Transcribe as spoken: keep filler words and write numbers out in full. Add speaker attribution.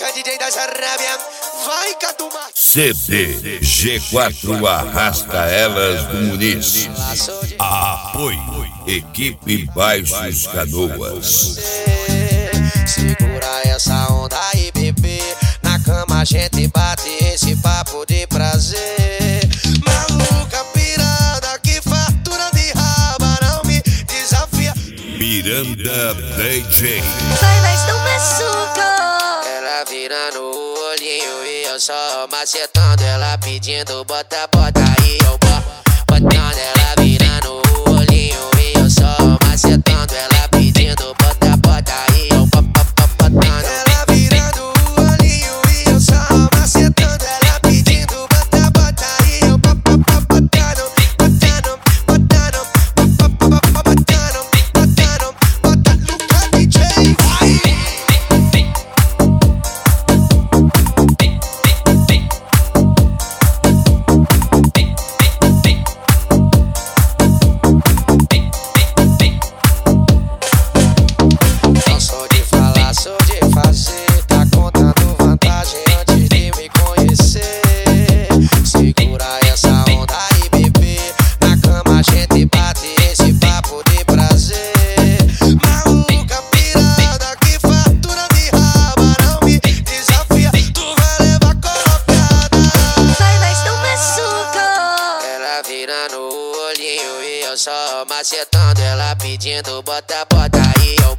Speaker 1: É D J da Sarabia, vai Catuma.
Speaker 2: C D G quatro Arrasta Elas do Muniz. Apoio Equipe Baixos Canoas.
Speaker 1: Segura essa onda aí, bebê. Na cama a gente bate esse papo de prazer. Maluca pirada que fartura de raba não me desafia.
Speaker 2: Miranda D J.
Speaker 3: Vai mais no maçuca.
Speaker 1: Ela virando o olhinho e eu só macetando. Ela pedindo bota, bota aí, eu boto. Botando ela virando o olhinho e eu só macetando. Ela pedindo bota, bota aí, eu boto. Ela virando o olhinho e eu só macetando. Ela pedindo bota, bota aí, eu boto. Botando, botando, botando, botando, botando, botando, Luca D J, vai! Virando o olhinho e eu só macetando. Ela pedindo bota, bota aí, eu